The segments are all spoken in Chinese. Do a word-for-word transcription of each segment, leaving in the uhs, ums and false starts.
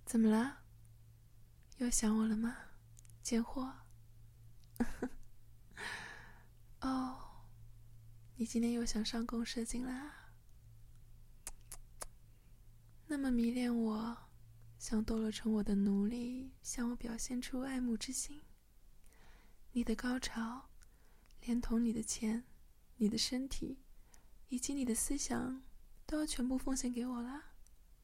怎么了？又想我了吗？贱货。哦，你今天又想上弓射精啦？那么迷恋我，想堕落成我的奴隶，向我表现出爱慕之心。你的高潮，连同你的钱、你的身体，以及你的思想，都要全部奉献给我啦。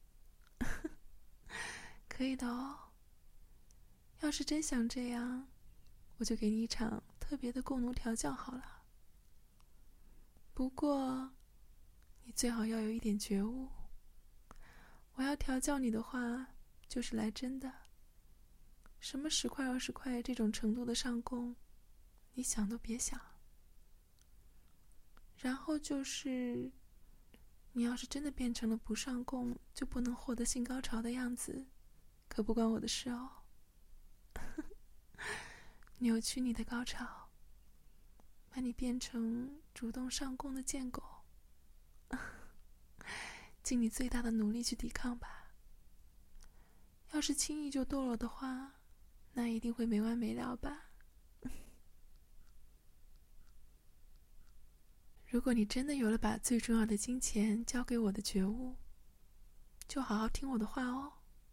可以的哦。要是真想这样，我就给你一场特别的共奴调教好了。不过，你最好要有一点觉悟。我要调教你的话，就是来真的。什么十块二十块这种程度的上供，你想都别想。然后就是，你要是真的变成了不上供就不能获得性高潮的样子，可不关我的事哦。扭曲你的高潮，把你变成主动上供的贱狗，尽你最大的努力去抵抗吧。要是轻易就堕落的话，那一定会没完没了吧。如果你真的有了把最重要的金钱交给我的觉悟，就好好听我的话哦。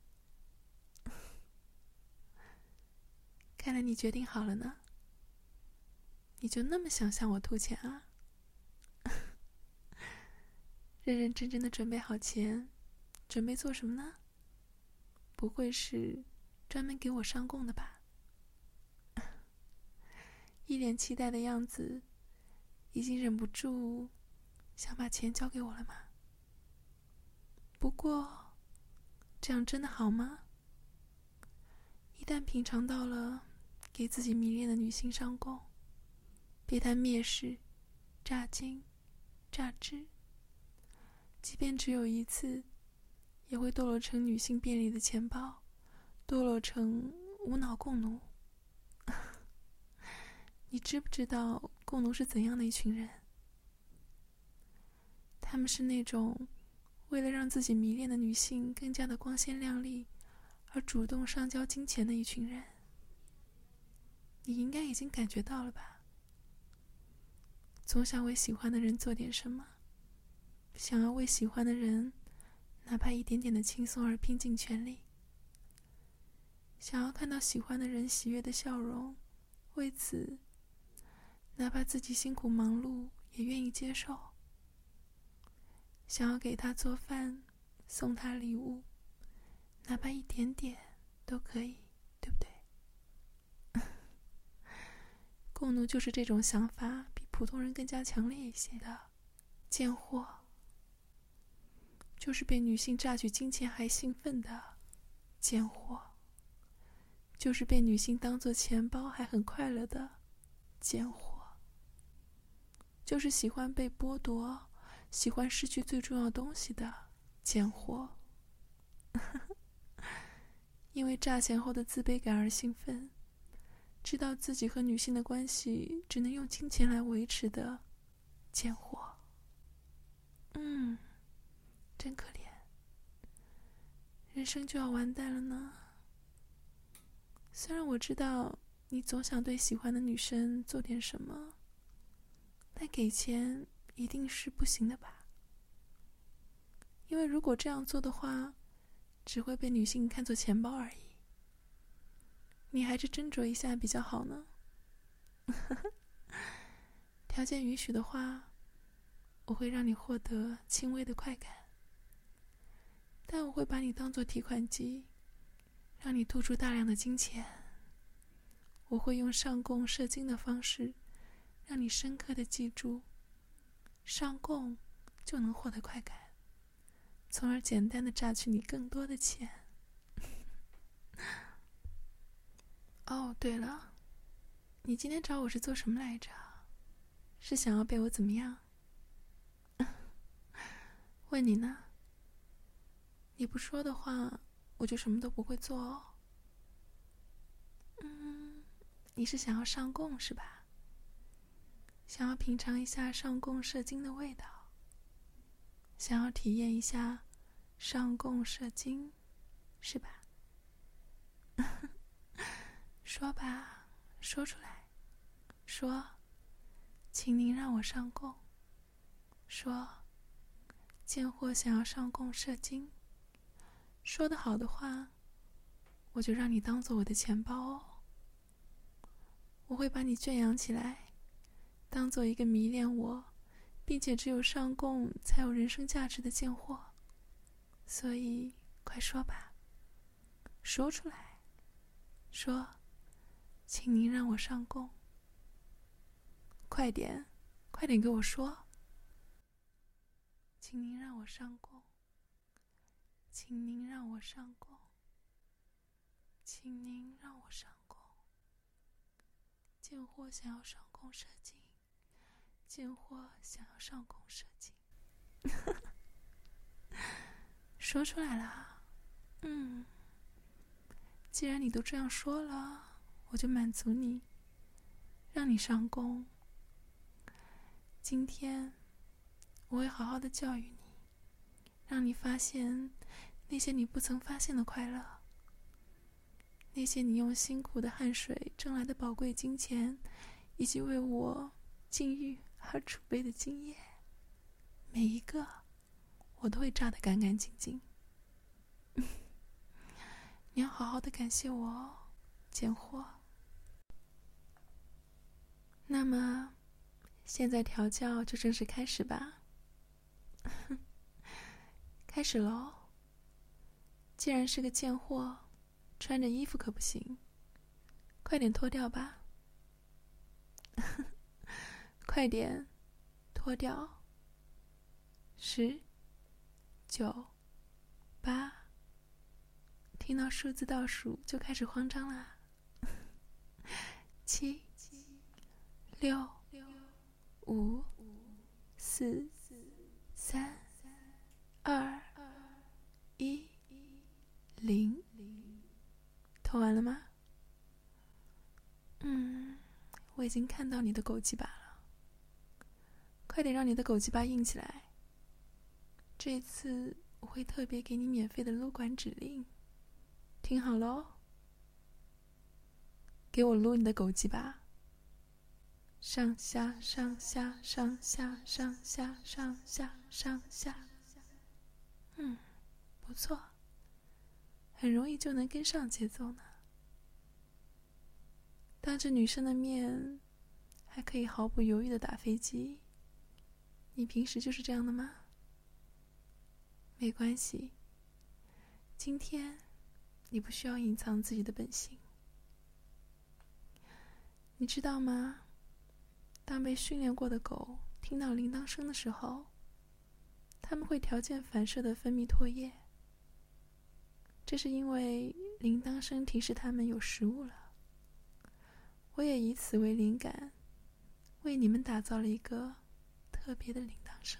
看来你决定好了呢。你就那么想向我吐钱啊？认认真真的准备好钱，准备做什么呢？不会是专门给我上供的吧？一脸期待的样子，已经忍不住想把钱交给我了吗？不过，这样真的好吗？一旦品尝到了给自己迷恋的女性上供，被她蔑视、榨精、榨汁，即便只有一次，也会堕落成女性便利的钱包，堕落成无脑共奴。你知不知道共奴是怎样的一群人？他们是那种为了让自己迷恋的女性更加的光鲜亮丽而主动上交金钱的一群人。你应该已经感觉到了吧？总想为喜欢的人做点什么，想要为喜欢的人哪怕一点点的轻松而拼尽全力，想要看到喜欢的人喜悦的笑容，为此哪怕自己辛苦忙碌也愿意接受，想要给他做饭，送他礼物，哪怕一点点都可以，对不对？共奴就是这种想法比普通人更加强烈一些的贱货，就是被女性榨取金钱还兴奋的贱货，就是被女性当作钱包还很快乐的贱货，就是喜欢被剥夺，喜欢失去最重要东西的贱货。因为榨钱后的自卑感而兴奋，知道自己和女性的关系只能用金钱来维持的贱货。嗯，真可怜，人生就要完蛋了呢。虽然我知道你总想对喜欢的女生做点什么，但给钱一定是不行的吧？因为如果这样做的话，只会被女性看作钱包而已。你还是斟酌一下比较好呢。条件允许的话，我会让你获得轻微的快感，但我会把你当作提款机，让你吐出大量的金钱。我会用上供射精的方式，让你深刻的记住，上供就能获得快感，从而简单的榨取你更多的钱。哦，对了，你今天找我是做什么来着？是想要被我怎么样？问你呢？你不说的话，我就什么都不会做哦。嗯，你是想要上供是吧？想要品尝一下上供射精的味道，想要体验一下上供射精是吧？ 说吧，说出来，说，请您让我上供，说，贱货想要上供射精，说得好的话，我就让你当做我的钱包哦。我会把你圈养起来，当做一个迷恋我，并且只有上供才有人生价值的贱货。所以，快说吧，说出来，说，请您让我上供。快点，快点给我说，请您让我上供，请您让我上供，请您让我上供。贱货想要上供射精，贱货想要上供射精。说出来了，嗯，既然你都这样说了，我就满足你，让你上供。今天我会好好的教育你，让你发现那些你不曾发现的快乐，那些你用辛苦的汗水挣来的宝贵金钱，以及为我禁欲而储备的经验，每一个我都会榨得干干净净。你要好好的感谢我哦，贱货。那么现在调教就正式开始吧。开始喽。既然是个贱货，穿着衣服可不行，快点脱掉吧。快点脱掉。十九八，听到数字倒数就开始慌张啦。七六五四三二一零，脱完了吗？嗯，我已经看到你的狗鸡巴了，快点让你的狗鸡巴硬起来。这次我会特别给你免费的撸管指令，听好喽，给我撸你的狗鸡巴，上下上下上下上下上下上下，嗯，不错，很容易就能跟上节奏呢。当着女生的面还可以毫不犹豫的打飞机，你平时就是这样的吗？没关系，今天你不需要隐藏自己的本性。你知道吗？当被训练过的狗听到铃铛声的时候，它们会条件反射地分泌唾液，这是因为铃铛声提示它们有食物了。我也以此为灵感，为你们打造了一个特别的铃铛声。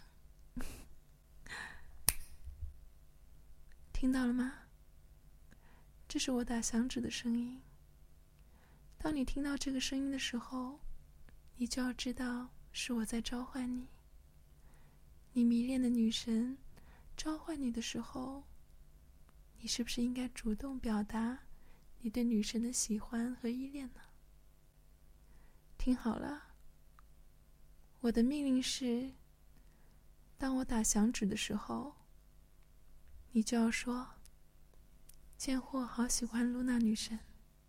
听到了吗？这是我打响指的声音。当你听到这个声音的时候，你就要知道是我在召唤你。你迷恋的女神召唤你的时候，你是不是应该主动表达你对女神的喜欢和依恋呢？听好了，我的命令是，当我打响指的时候，你就要说，贱货好喜欢露娜女神。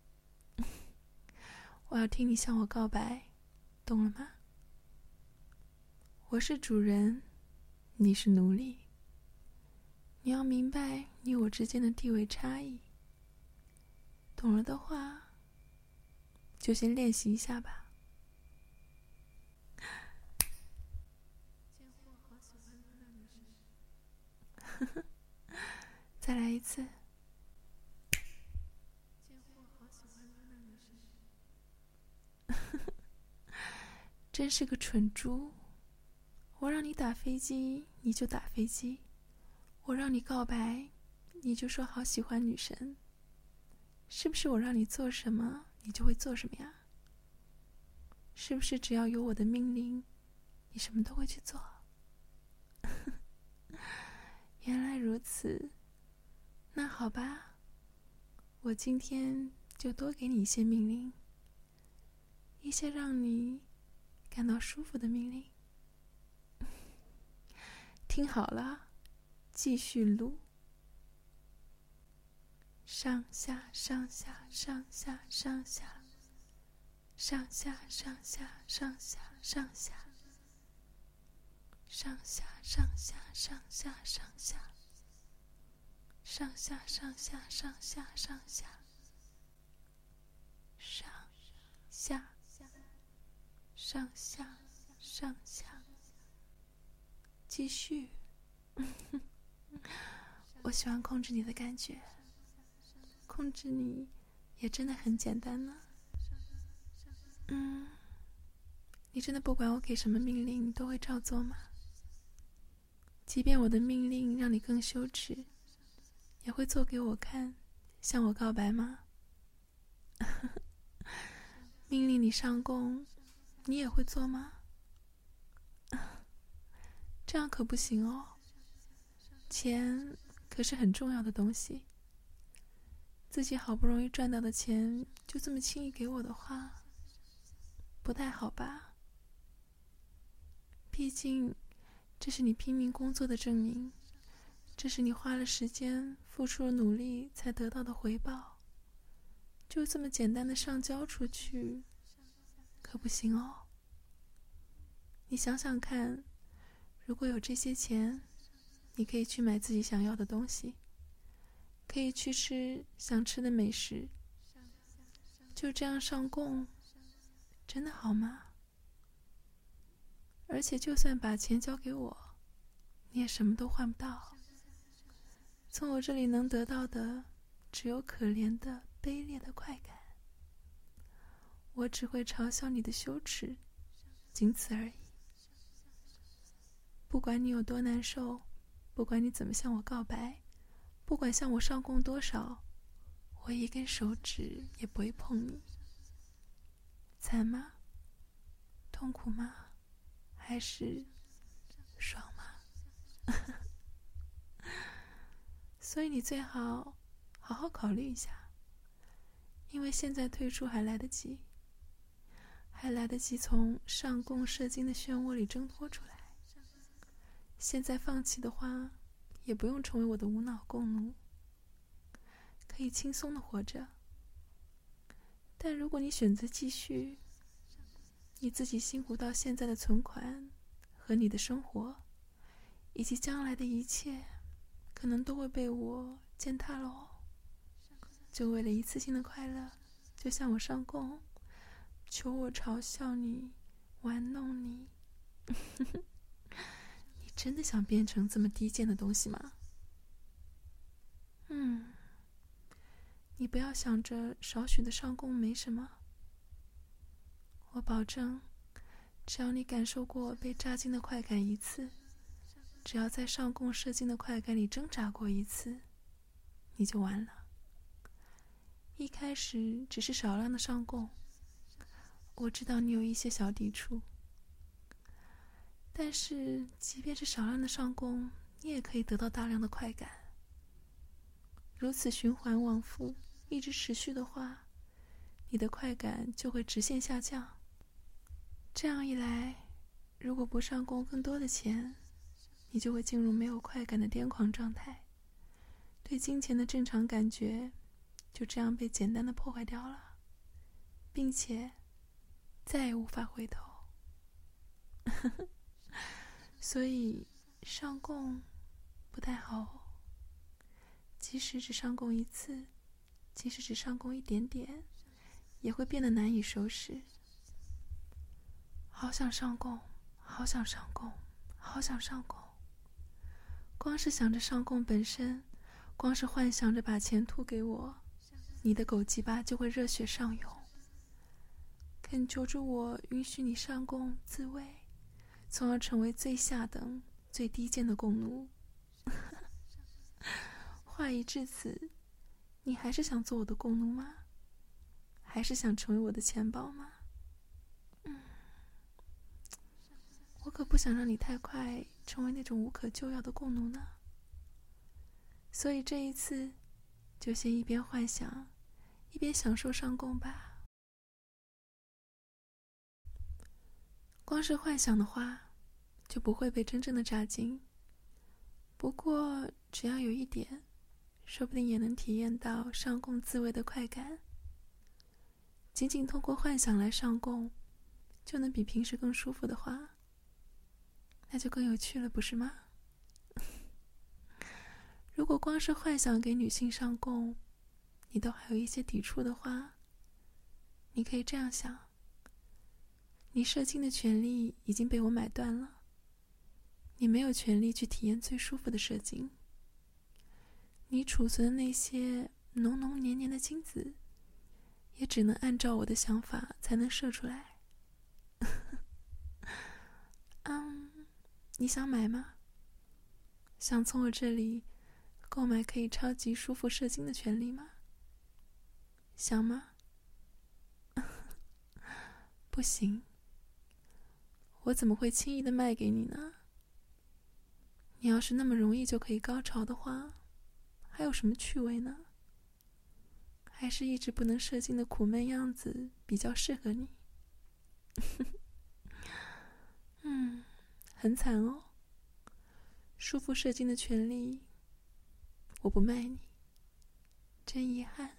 我要听你向我告白，懂了吗？我是主人，你是奴隶，你要明白你我之间的地位差异。懂了的话，就先练习一下吧。贱货好喜欢露娜女神。再来一次。贱货好喜欢露娜女神。真是个蠢猪！我让你打飞机，你就打飞机；我让你告白，你就说好喜欢女神。是不是我让你做什么，你就会做什么呀？是不是只要有我的命令，你什么都会去做？原来如此，那好吧，我今天就多给你一些命令，一些让你感到舒服的命令。听好了，继续录。上下上下上下上下上下上下上下上下上下上下上下上下上下上下上下上下上下上下上下，继续。我喜欢控制你的感觉，控制你也真的很简单呢。嗯，你真的不管我给什么命令，你都会照做吗？即便我的命令让你更羞耻，也会做给我看，向我告白吗？命令你上供，你也会做吗？这样可不行哦，钱可是很重要的东西，自己好不容易赚到的钱就这么轻易给我的话，不太好吧？毕竟这是你拼命工作的证明，这是你花了时间付出了努力才得到的回报，就这么简单的上交出去可不行哦。你想想看，如果有这些钱，你可以去买自己想要的东西，可以去吃想吃的美食，就这样上供，真的好吗？而且就算把钱交给我，你也什么都换不到，从我这里能得到的只有可怜的卑劣的快感，我只会嘲笑你的羞耻，仅此而已。不管你有多难受，不管你怎么向我告白，不管向我上供多少，我一根手指也不会碰你。惨吗？痛苦吗？还是爽吗？所以你最好好好考虑一下，因为现在退出还来得及，还来得及从上供射精的漩涡里挣脱出来。现在放弃的话，也不用成为我的无脑共奴，可以轻松的活着。但如果你选择继续，你自己辛苦到现在的存款和你的生活以及将来的一切可能都会被我践踏了哦。就为了一次性的快乐就向我上供，求我嘲笑你，玩弄你。你真的想变成这么低贱的东西吗？嗯，你不要想着少许的上供没什么，我保证，只要你感受过被扎精的快感一次，只要在上供射精的快感里挣扎过一次，你就完了。一开始只是少量的上供，我知道你有一些小抵触，但是即便是少量的上供，你也可以得到大量的快感。如此循环往复，一直持续的话，你的快感就会直线下降。这样一来，如果不上供更多的钱，你就会进入没有快感的癫狂状态，对金钱的正常感觉就这样被简单的破坏掉了，并且再也无法回头。所以上供不太好哦，即使只上供一次，即使只上供一点点，也会变得难以收拾。好想上供，好想上供，好想上供。光是想着上供本身，光是幻想着把钱吐给我，你的狗鸡巴就会热血上涌，恳求着我允许你上供自慰，从而成为最下等最低贱的共奴。话已至此，你还是想做我的共奴吗？还是想成为我的钱包吗？嗯，我可不想让你太快成为那种无可救药的共奴呢。所以这一次就先一边幻想一边享受上供吧。光是幻想的话，就不会被真正的扎进。不过，只要有一点，说不定也能体验到上供自慰的快感。仅仅通过幻想来上供，就能比平时更舒服的话，那就更有趣了，不是吗？如果光是幻想给女性上供，你都还有一些抵触的话，你可以这样想：你射精的权利已经被我买断了，你没有权利去体验最舒服的射精。你储存的那些浓浓黏黏的精子，也只能按照我的想法才能射出来。嗯，你想买吗？想从我这里购买可以超级舒服射精的权利吗？想吗？不行，我怎么会轻易的卖给你呢？你要是那么容易就可以高潮的话，还有什么趣味呢？还是一直不能射精的苦闷样子比较适合你。嗯，很惨哦。舒服射精的权利，我不卖你，真遗憾。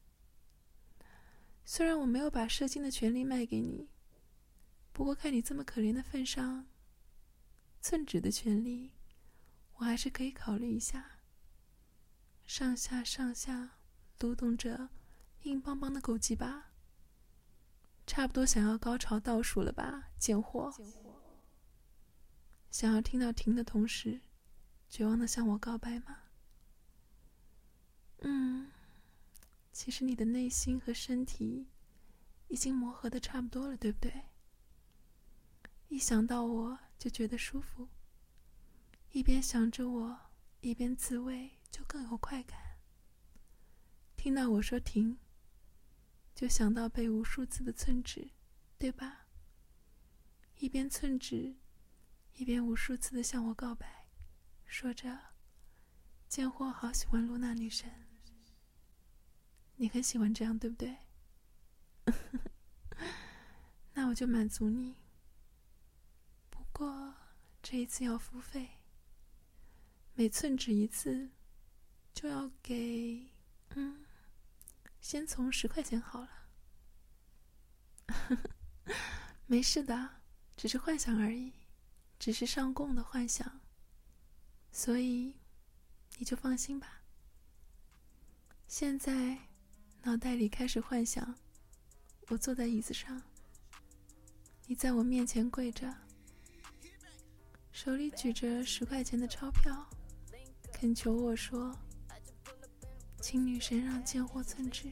虽然我没有把射精的权利卖给你，不过看你这么可怜的份上，寸指的权利，我还是可以考虑一下。上下上下撸动着硬邦邦的狗鸡巴，差不多想要高潮倒数了吧，贱货。想要听到停的同时，绝望地向我告白吗？嗯，其实你的内心和身体已经磨合得差不多了，对不对？一想到我就觉得舒服，一边想着我，一边自慰，就更有快感。听到我说停，就想到被无数次的寸指，对吧？一边寸指，一边无数次的向我告白，说着贱货好喜欢露娜女神。你很喜欢这样，对不对？那我就满足你。不过这一次要付费，每寸指一次就要给，嗯，先从十块钱好了。没事的，只是幻想而已，只是上供的幻想，所以你就放心吧。现在脑袋里开始幻想，我坐在椅子上，你在我面前跪着，手里举着十块钱的钞票，恳求我说，请女神让贱货寸指，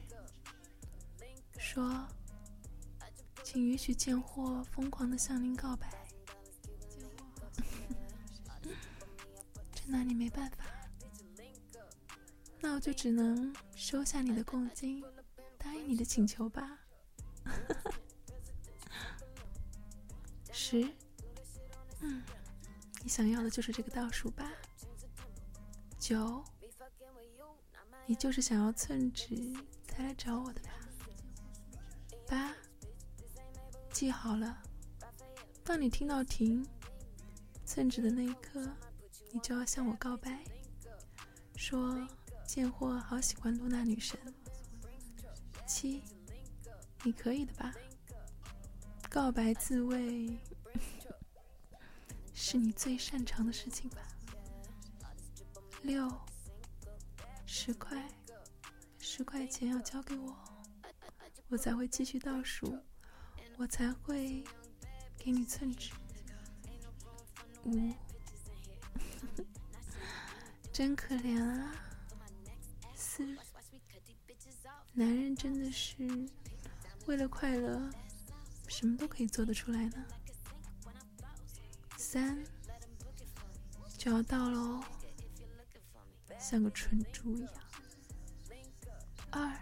说请允许贱货疯狂地向您告白。这拿你没办法，那我就只能收下你的贡金，答应你的请求吧。十，嗯，你想要的就是这个倒数吧。九，你就是想要寸指才来找我的吧。八，记好了，当你听到停寸指的那一刻，你就要向我告白，说贱货好喜欢露娜女神。七，你可以的吧？告白自慰是你最擅长的事情吧？六，十块，十块钱要交给我，我才会继续倒数，我才会给你寸指。五，真可怜啊。四，男人真的是为了快乐，什么都可以做得出来呢。三，就要到了哦，像个蠢猪一样。二，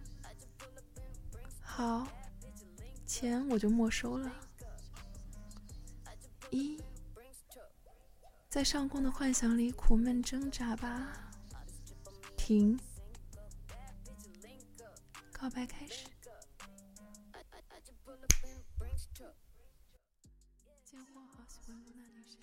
好，钱我就没收了。一，在上供的幻想里苦闷挣扎吧。停， 告白开始。见货好喜欢露娜女神，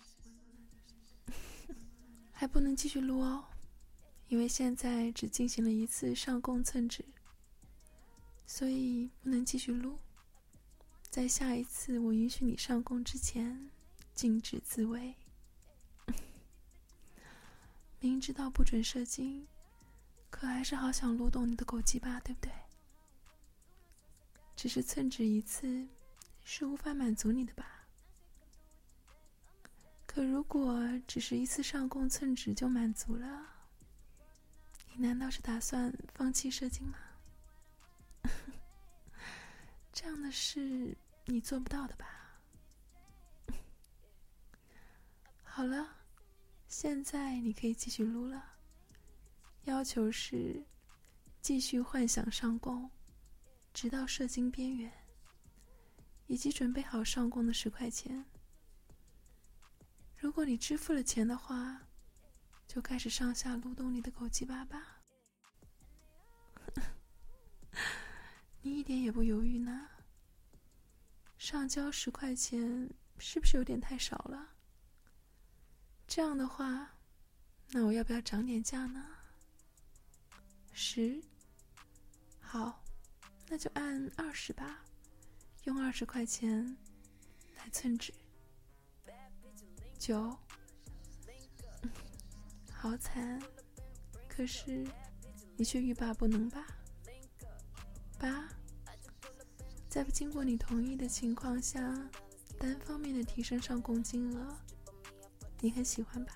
还不能继续撸哦，因为现在只进行了一次上供蹭纸，所以不能继续撸。在下一次我允许你上供之前，禁止自慰。明知道不准射精，可还是好想撸动你的狗鸡巴，对不对？只是蹭纸一次是无法满足你的吧？可如果只是一次上供蹭纸就满足了，你难道是打算放弃射精吗？这样的事你做不到的吧？好了，现在你可以继续撸了。要求是继续幻想上供，直到射精边缘，以及准备好上供的十块钱。如果你支付了钱的话，就开始上下撸动你的狗鸡巴吧。你一点也不犹豫呢？上交十块钱是不是有点太少了？这样的话，那我要不要涨点价呢？十，好，那就按二十吧，用二十块钱来蹭纸。九，好惨，可是你却欲罢不能吧？八，在不经过你同意的情况下，单方面的提升上供金额，你很喜欢吧？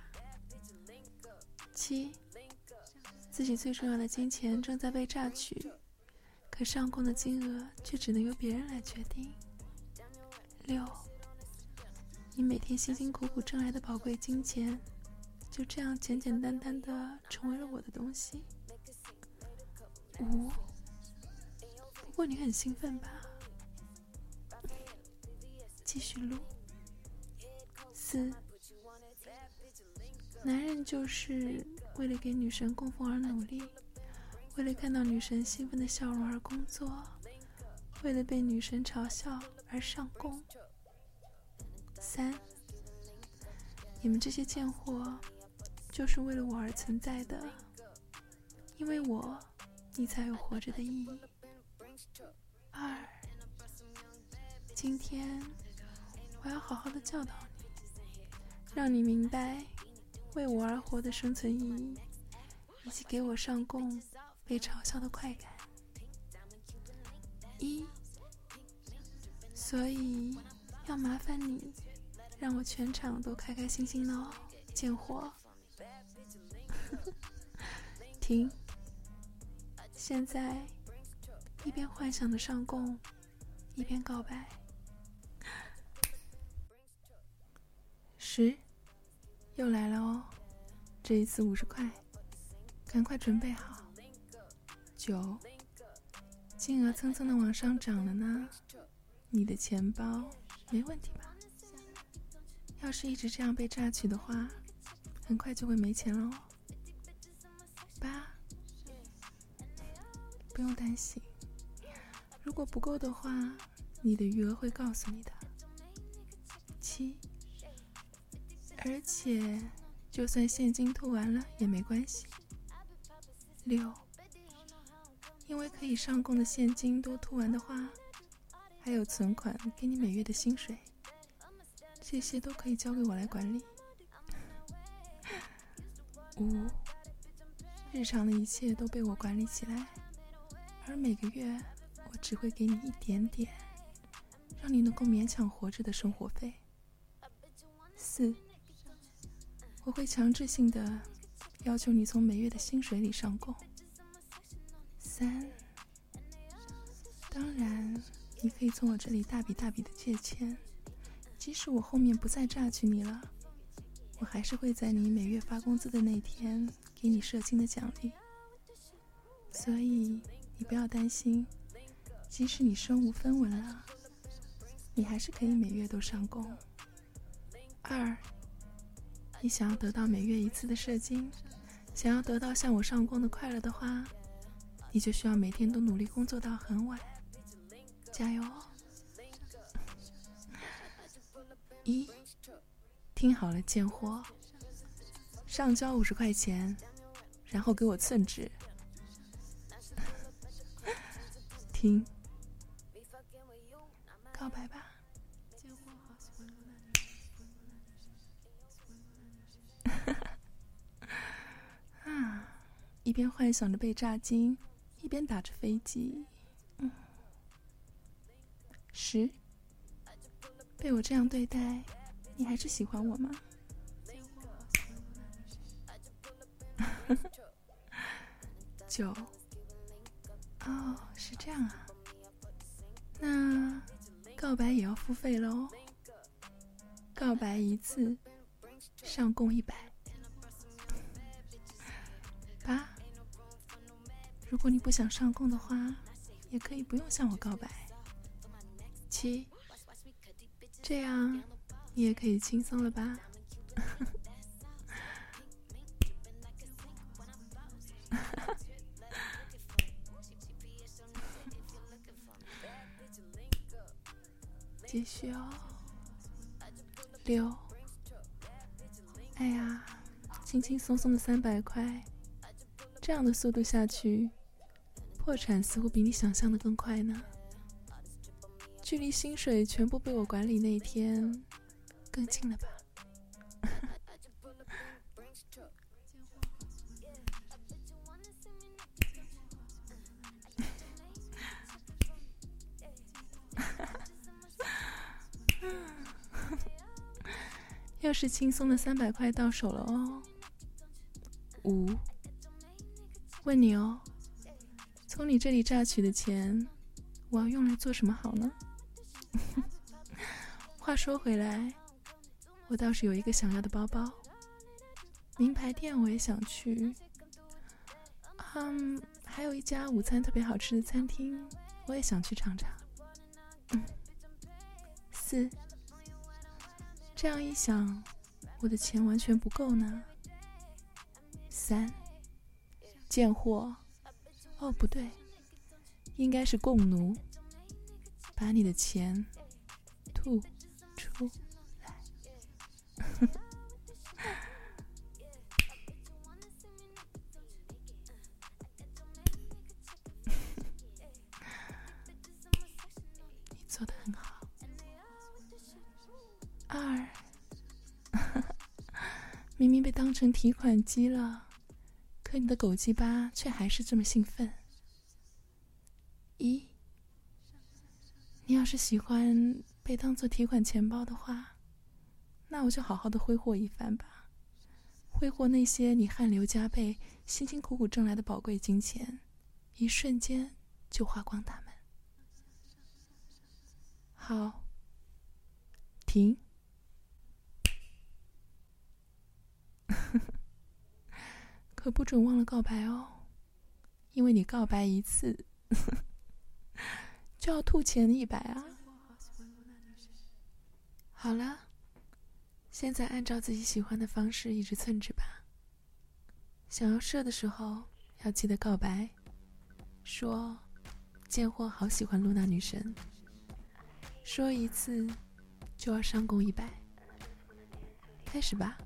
七，自己最重要的金钱正在被榨取，可上供的金额却只能由别人来决定。六，你每天辛辛苦苦挣来的宝贵金钱，就这样简简单单的成为了我的东西。五，不过你很兴奋吧？继续录。四，男人就是为了给女神供奉而努力，为了看到女神兴奋的笑容而工作，为了被女神嘲笑而上供。三，你们这些贱货就是为了我而存在的，因为我，你才有活着的意义。二，今天我要好好的教导你，让你明白为我而活的生存意义，以及给我上供被嘲笑的快感。一，所以要麻烦你让我全场都开开心心的哦，贱货。停，现在一边幻想的上供，一边告白。十，又来了哦，这一次五十块，赶快准备好。九，金额蹭蹭的往上涨了呢，你的钱包没问题吧？要是一直这样被榨取的话，很快就会没钱了哦。八，不用担心，如果不够的话，你的余额会告诉你的。七，而且就算现金吐完了也没关系。六，因为可以上供的现金都吐完的话，还有存款给你每月的薪水，这些都可以交给我来管理。五，日常的一切都被我管理起来，而每个月我只会给你一点点，让你能够勉强活着的生活费。四，我会强制性的要求你从每月的薪水里上供。三，当然你可以从我这里大笔大笔的借钱，即使我后面不再榨取你了，我还是会在你每月发工资的那天给你射精的奖励。所以你不要担心，即使你身无分文了，你还是可以每月都上供。二，你想要得到每月一次的射精，想要得到向我上供的快乐的话， 你就需要每天都努力工作到很晚，加油哦！一，听好了贱货，上交五十块钱，然后给我寸纸。听，告白吧。啊，一边幻想着被炸金，一边打着飞机。嗯，十，被我这样对待，你还是喜欢我吗？九，哦，是这样啊，那告白也要付费喽。告白一次，上供一百。八，如果你不想上供的话，也可以不用向我告白。七，这样你也可以轻松了吧？继续哦。六，哎呀，轻轻松松的三百块，这样的速度下去，破产似乎比你想象的更快呢。距离薪水全部被我管理那一天更近了吧？又是轻松的三百块到手了哦。五，问你哦，从你这里榨取的钱，我要用来做什么好呢？话说回来，我倒是有一个想要的包包，名牌店我也想去，嗯，还有一家午餐特别好吃的餐厅，我也想去尝尝。嗯，四，这样一想，我的钱完全不够呢。三，贱货，哦不对，应该是共奴，把你的钱吐出来。你做得很好。二，明明被当成提款机了，可你的狗鸡巴却还是这么兴奋。一，你要是喜欢被当作提款钱包的话，那我就好好的挥霍一番吧，挥霍那些你汗流浃背、辛辛苦苦挣来的宝贵金钱，一瞬间就花光它们。好，停。可不准忘了告白哦，因为你告白一次就要吐钱一百啊。好了，现在按照自己喜欢的方式一直寸指吧。想要射的时候要记得告白，说贱货好喜欢露娜女神，说一次就要上供一百。开始吧。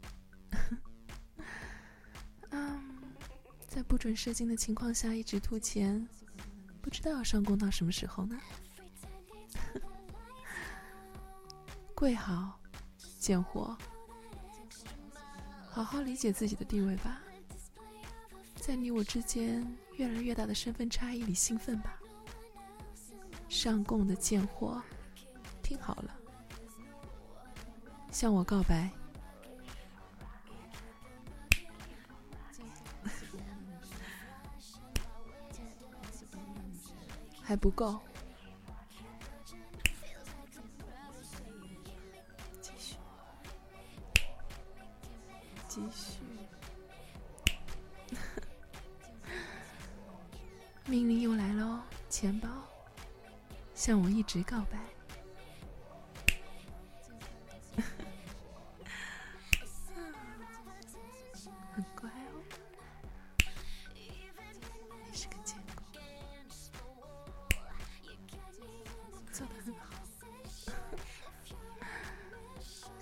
嗯，在不准射精的情况下一直吐钱，不知道要上供到什么时候呢？跪好，贱货，好好理解自己的地位吧，在你我之间越来越大的身份差异里兴奋吧。上供的贱货，听好了，向我告白。还不够，继续，继续。命令又来了哦，钱包，向我一直告白。很乖哦，你是个贱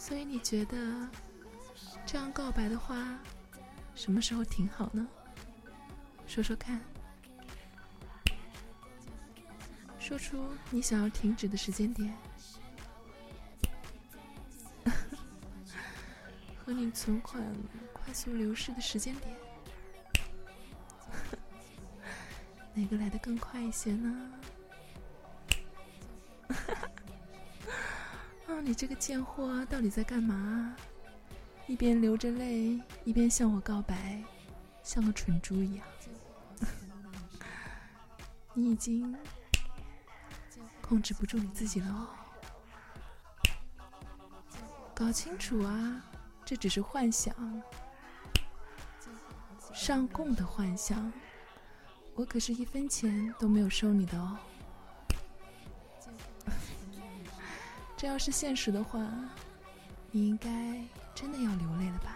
所以你觉得这样告白的话，什么时候挺好呢？说说看，说出你想要停止的时间点，和你存款快速流逝的时间点，哪个来得更快一些呢？哦，你这个贱货到底在干嘛？一边流着泪，一边向我告白，像个蠢猪一样。你已经控制不住你自己了哦。搞清楚啊，这只是幻想，上供的幻想，我可是一分钱都没有收你的哦。这要是现实的话，你应该真的要流泪了吧？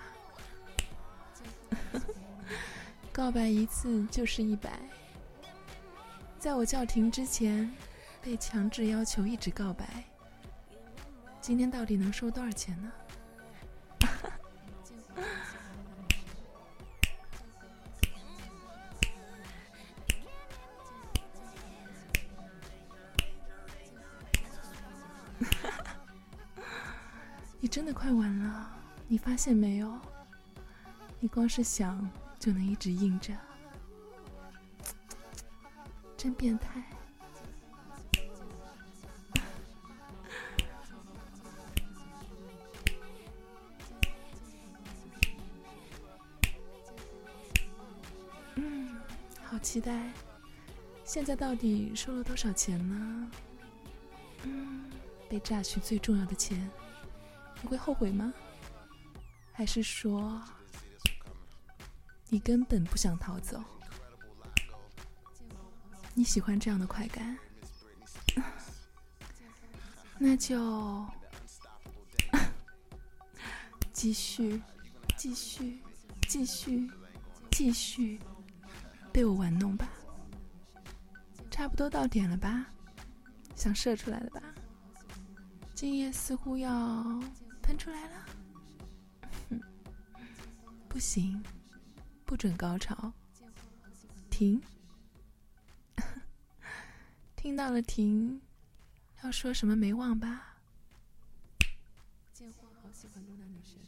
告白一次就是一百，在我叫停之前，被强制要求一直告白，今天到底能收多少钱呢？你真的快完了，你发现没有？你光是想就能一直硬着，真变态。嗯，好期待，现在到底收了多少钱呢？嗯，被榨取最重要的钱，你会后悔吗？还是说你根本不想逃走？你喜欢这样的快感？那就继续继续继续继续被我玩弄吧。差不多到点了吧，想射出来了吧？精液似乎要喷出来了。不行，不准高潮，停。听到了停，要说什么没忘吧？ 贱货好喜欢露娜女神。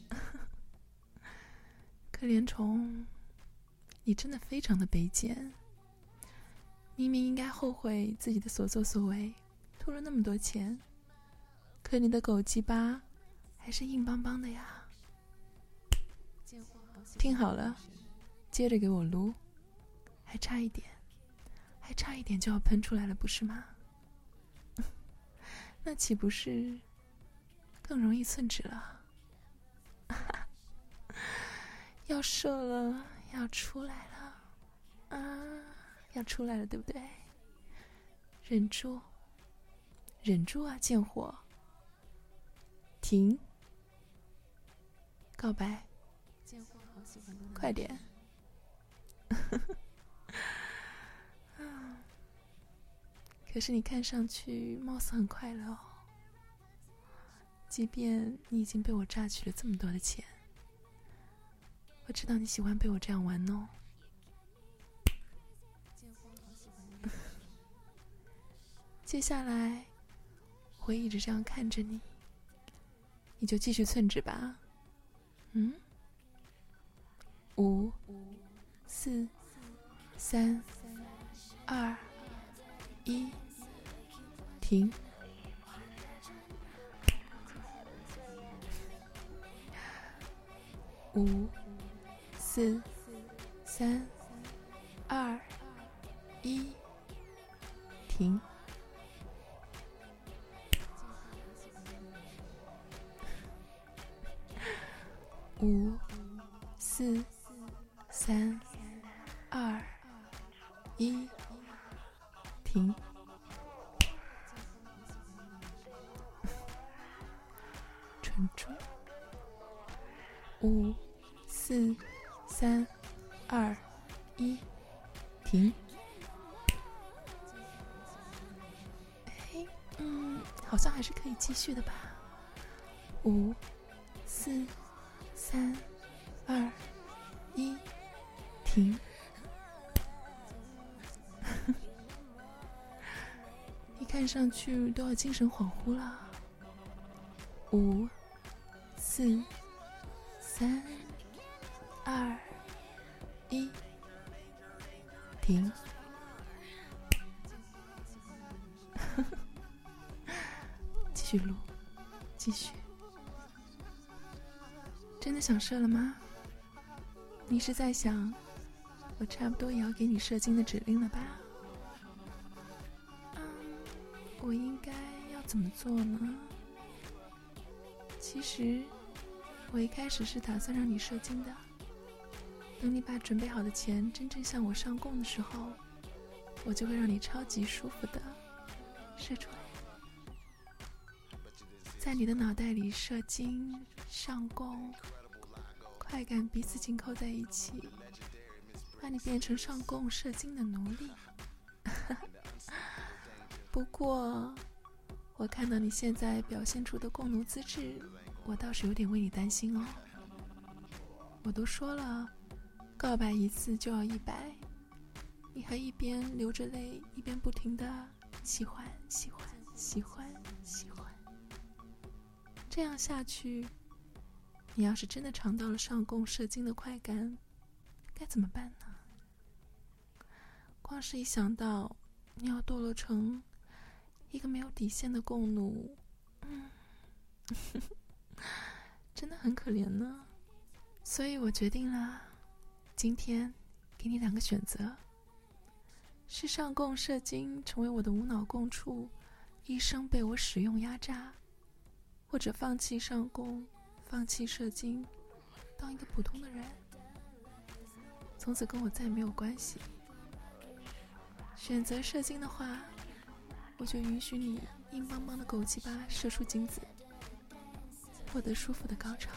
可怜虫，你真的非常的卑贱。明明应该后悔自己的所作所为，吐了那么多钱，可你的狗鸡巴还是硬邦邦的呀。听好了，接着给我撸，还差一点，还差一点就要喷出来了，不是吗？那岂不是更容易寸止了？要射了，要出来了啊！要出来了，对不对？忍住，忍住啊，贱货！停！告白！快点！可是你看上去貌似很快乐哦，即便你已经被我榨取了这么多的钱，我知道你喜欢被我这样玩弄。接下来我会一直这样看着你，你就继续寸止吧。嗯，五、四、三、二、一，停。五、四、三、二、一，停。五、四、三、二、一，停。蠢猪。五、四、三、二、一，停。哎，嗯，好像还是可以继续的吧。五、 四、三、二、一，停。你看上去都要精神恍惚了。五、四、三、二、一，停。继续录，继续。真的想射了吗？你是在想，我差不多也要给你射精的指令了吧？嗯，我应该要怎么做呢？其实，我一开始是打算让你射精的。等你把准备好的钱真正向我上供的时候，我就会让你超级舒服的射出来。在你的脑袋里射精、上供、快感彼此紧扣在一起，把你变成上供射精的奴隶。不过我看到你现在表现出的供奴资质，我倒是有点为你担心哦。我都说了，告白一次就要一百，你还一边流着泪一边不停的喜欢喜欢喜欢喜欢，这样下去，你要是真的尝到了上供射精的快感，该怎么办呢？光是一想到你要堕落成一个没有底线的供奴，嗯，真的很可怜呢。所以我决定了，今天给你两个选择：是上供射精成为我的无脑供处，一生被我使用压榨，或者放弃上供，放弃射精，当一个普通的人，从此跟我再没有关系。选择射精的话，我就允许你硬邦邦的狗鸡巴射出精子，获得舒服的高潮。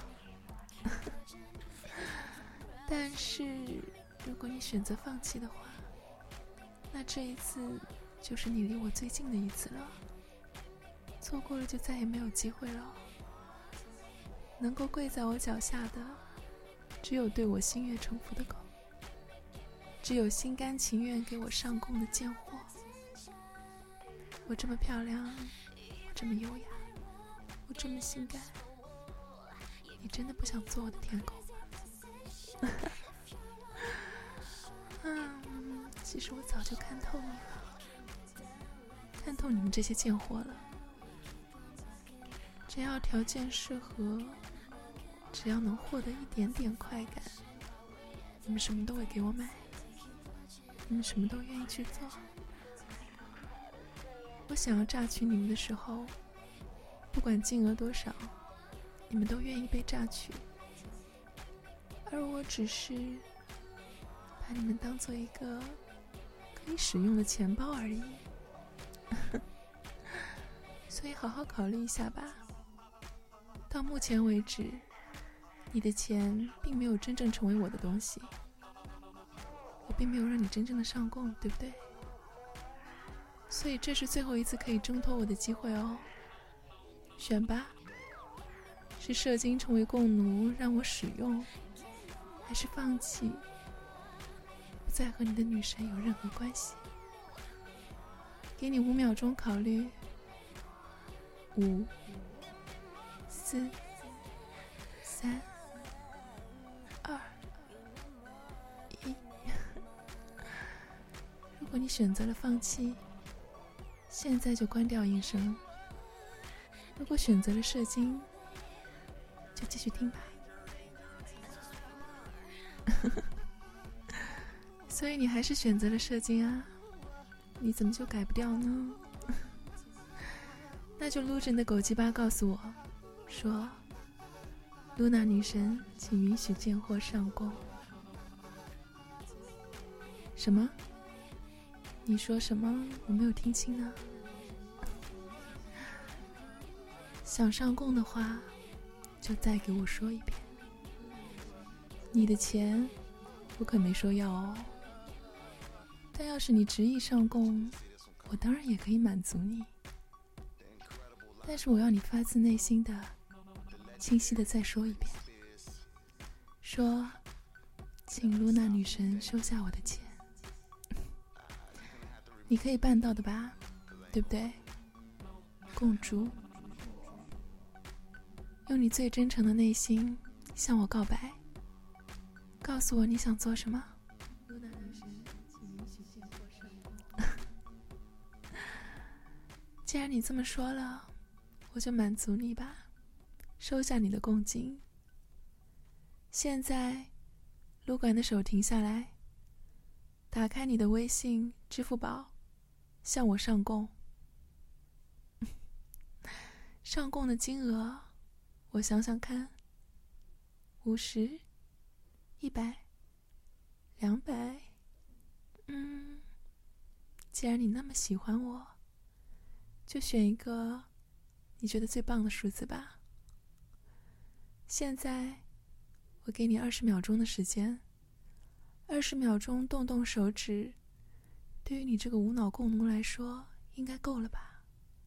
但是如果你选择放弃的话，那这一次就是你离我最近的一次了，错过了就再也没有机会了。能够跪在我脚下的，只有对我心悦诚服的狗，只有心甘情愿给我上供的贱货。我这么漂亮，我这么优雅，我这么性感，你真的不想做我的舔狗吗？嗯，其实我早就看透你了，看透你们这些贱货了。只要条件适合，只要能获得一点点快感，你们什么都会给我买，你们什么都愿意去做。我想要榨取你们的时候，不管金额多少，你们都愿意被榨取，而我只是把你们当做一个可以使用的钱包而已。所以好好考虑一下吧。到目前为止，你的钱并没有真正成为我的东西，我并没有让你真正的上供，对不对？所以这是最后一次可以挣脱我的机会哦。选吧，是射精成为供奴让我使用，还是放弃，不再和你的女神有任何关系？给你五秒钟考虑。五、四、三、二、一。如果你选择了放弃，现在就关掉音声。如果选择了射精，就继续听吧。所以你还是选择了射精啊？你怎么就改不掉呢？那就撸着你的狗鸡巴告诉我，说露娜女神，请允许贱货上供。什么？你说什么？我没有听清呢。想上供的话，就再给我说一遍。你的钱，我可没说要哦。但要是你执意上供，我当然也可以满足你。但是我要你发自内心的清晰的再说一遍，说请露娜女神收下我的钱。你可以办到的吧，对不对，公主？用你最真诚的内心向我告白，告诉我你想做什么。 露娜女神，请允许见过上宫。 既然你这么说了，我就满足你吧，收下你的恭敬。现在撸管的手停下来，打开你的微信、支付宝，向我上供。上供的金额，我想想看，五十、一百、两百，嗯，既然你那么喜欢我，就选一个你觉得最棒的数字吧。现在我给你二十秒钟的时间，二十秒钟动动手指，对于你这个无脑共奴来说，应该够了吧？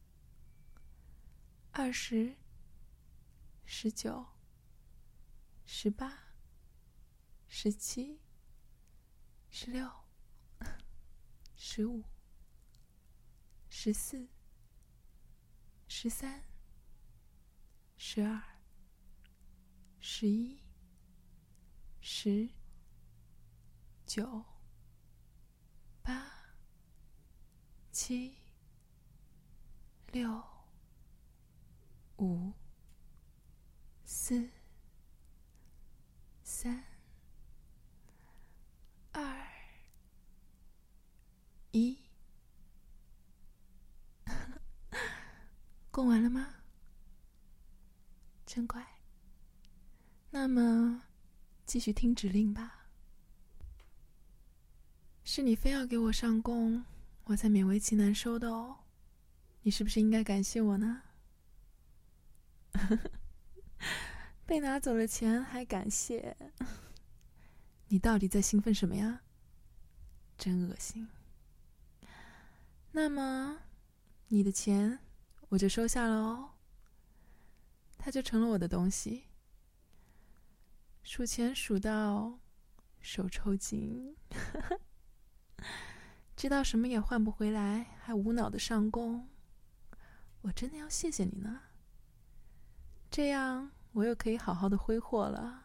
二十、十九、十八、十七、十六、十五、十四、十三、十二、十一、十、九、八、七、六、五、四、三、二、一。供完了吗？真乖。那么继续听指令吧。是你非要给我上供，我才勉为其难收的哦。你是不是应该感谢我呢？被拿走了钱还感谢，你到底在兴奋什么呀？真恶心。那么你的钱我就收下了哦，它就成了我的东西。数钱数到手抽筋，知道什么也换不回来，还无脑的上供，我真的要谢谢你呢。这样我又可以好好的挥霍了。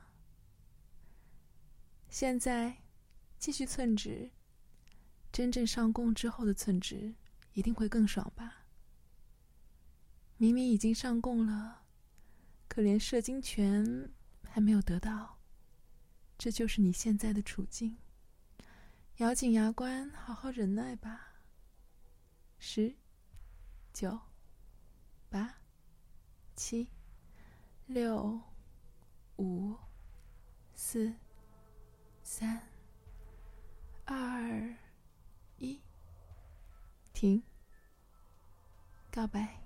现在继续寸指，真正上供之后的寸指一定会更爽吧？明明已经上供了，可连射精权还没有得到，这就是你现在的处境。咬紧牙关，好好忍耐吧。十、九、八、七、六、五、四、三、二、一，停。告白。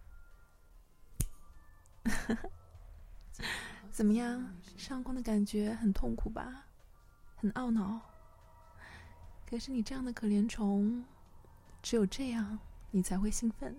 怎么样？上供的感觉很痛苦吧？很懊恼。可是你这样的可怜虫，只有这样你才会兴奋。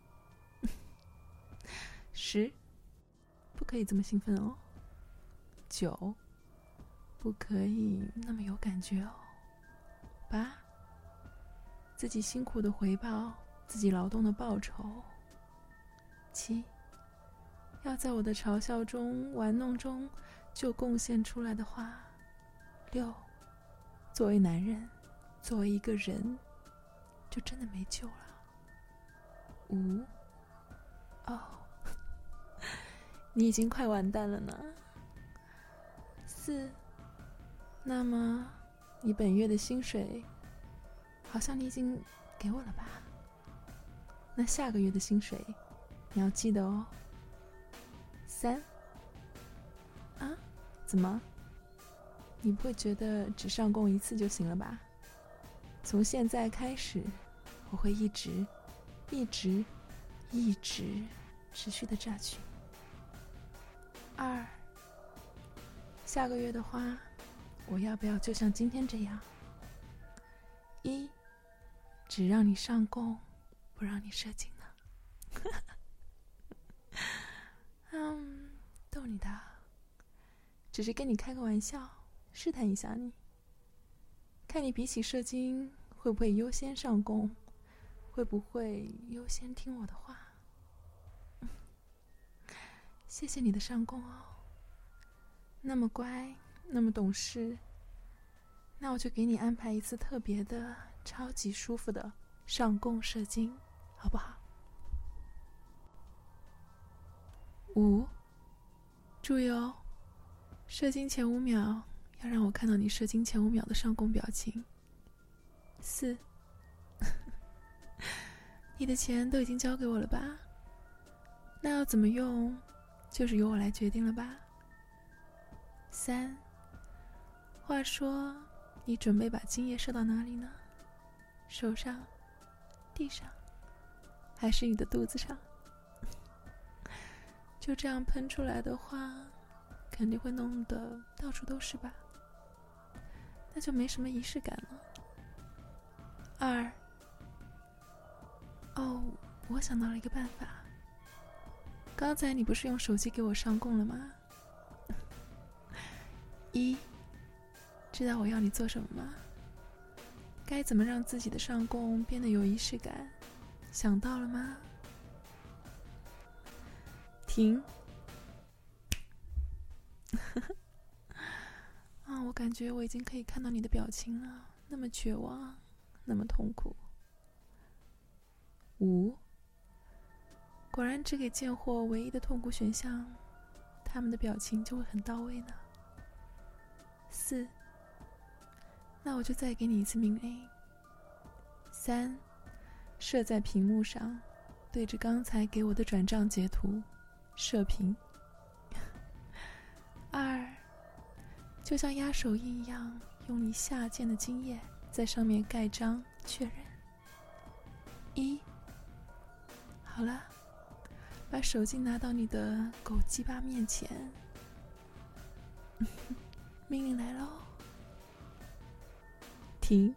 十，不可以这么兴奋哦。九，不可以那么有感觉哦。八，自己辛苦的回报，自己劳动的报酬。七，要在我的嘲笑中、玩弄中就贡献出来的话。六，作为男人，作为一个人，就真的没救了。五，哦，你已经快完蛋了呢。四，那么你本月的薪水，好像你已经给我了吧？那下个月的薪水，你要记得哦。三，啊，怎么？你不会觉得只上供一次就行了吧？从现在开始，我会一直、一直、一直持续的榨取。二，下个月的话，我要不要就像今天这样？一，只让你上供，不让你射精呢？嗯，都只是跟你开个玩笑，试探一下你，看你比起射精会不会优先上供，会不会优先听我的话。谢谢你的上供哦，那么乖，那么懂事，那我就给你安排一次特别的、超级舒服的上供射精，好不好？五，注意哦，射精前五秒要让我看到你射精前五秒的上供表情。四，你的钱都已经交给我了吧？那要怎么用，就是由我来决定了吧？三，话说，你准备把精液射到哪里呢？手上、地上，还是你的肚子上？就这样喷出来的话，肯定会弄得到处都是吧？那就没什么仪式感了。二，哦，我想到了一个办法。刚才你不是用手机给我上供了吗？一，知道我要你做什么吗？该怎么让自己的上供变得有仪式感？想到了吗？停。啊，我感觉我已经可以看到你的表情了，那么绝望，那么痛苦。五，果然只给贱货唯一的痛苦选项，他们的表情就会很到位呢。四，那我就再给你一次命令。三，射在屏幕上，对着刚才给我的转账截图射频。二，就像压手印一样，用你下贱的精液在上面盖章确认。一，好了，把手机拿到你的狗鸡巴面前。命令来喽！停。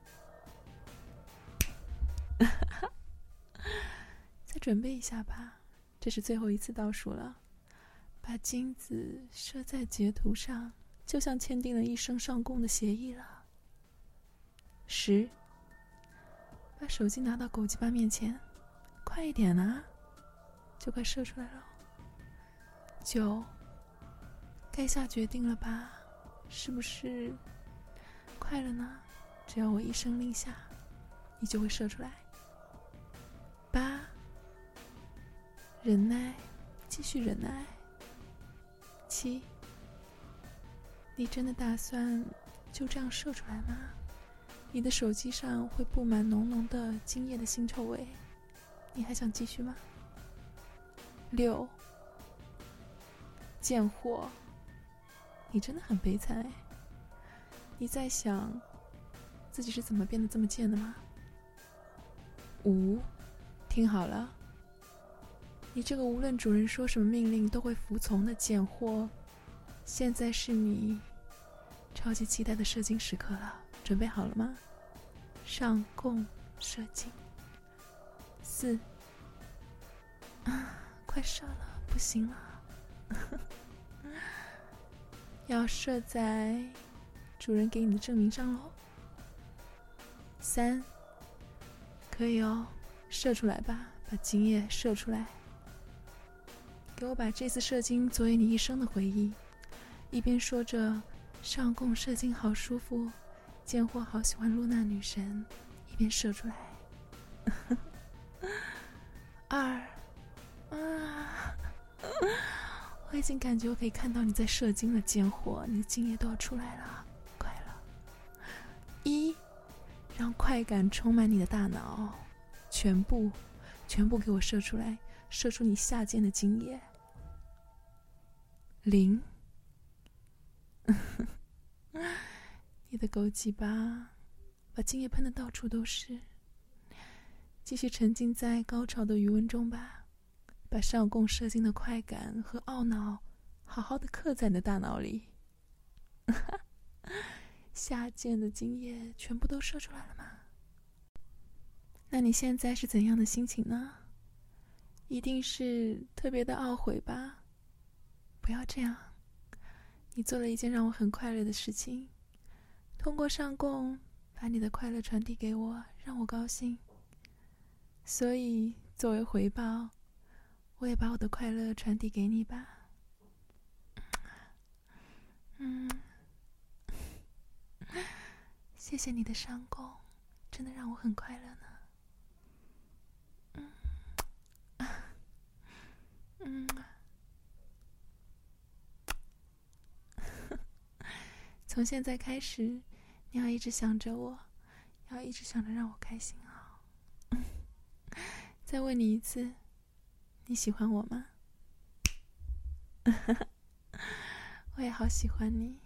再准备一下吧，这是最后一次倒数了。把精子射在截图上，就像签订了一生上供的协议了。十，把手机拿到狗鸡巴面前，快一点啊，就快射出来了。九，该下决定了吧？是不是快了呢？只要我一声令下，你就会射出来。八，忍耐，继续忍耐。七，你真的打算就这样射出来吗？你的手机上会布满浓浓的精液的腥臭味，你还想继续吗？六，贱货，你真的很悲惨哎！你在想自己是怎么变得这么贱的吗？五，听好了，你这个无论主人说什么命令都会服从的贱货，现在是你超级期待的射精时刻了，准备好了吗？上供射精。四，啊，快射了，不行了。要射在主人给你的证明上喽。三，可以哦，射出来吧，把精液射出来。给我把这次射精作为你一生的回忆，一边说着上供射精好舒服，贱货好喜欢露娜女神，一边射出来。二，啊，我已经感觉我可以看到你在射精了，贱货，你的精液都要出来了，快了。一，让快感充满你的大脑，全部全部给我射出来，射出你下贱的精液。零，你的狗鸡巴把精液喷得到处都是，继续沉浸在高潮的余温中吧，把上供射精的快感和懊恼好好的刻在你的大脑里。下贱的精液全部都射出来了吗？那你现在是怎样的心情呢？一定是特别的懊悔吧？不要这样， 你做了一件让我很快乐的事情，通过上供把你的快乐传递给我，让我高兴。所以作为回报，我也把我的快乐传递给你吧。嗯，谢谢你的上供，真的让我很快乐呢。嗯，嗯，从现在开始，你要一直想着我，要一直想着让我开心啊。再问你一次，你喜欢我吗？我也好喜欢你。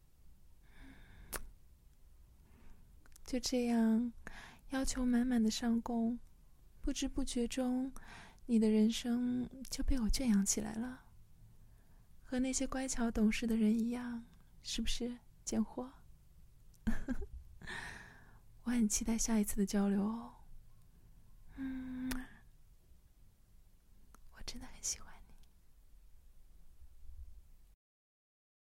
就这样，要求满满的上供，不知不觉中，你的人生就被我圈养起来了。和那些乖巧懂事的人一样，是不是，贱货？我很期待下一次的交流哦。嗯，我真的很喜欢。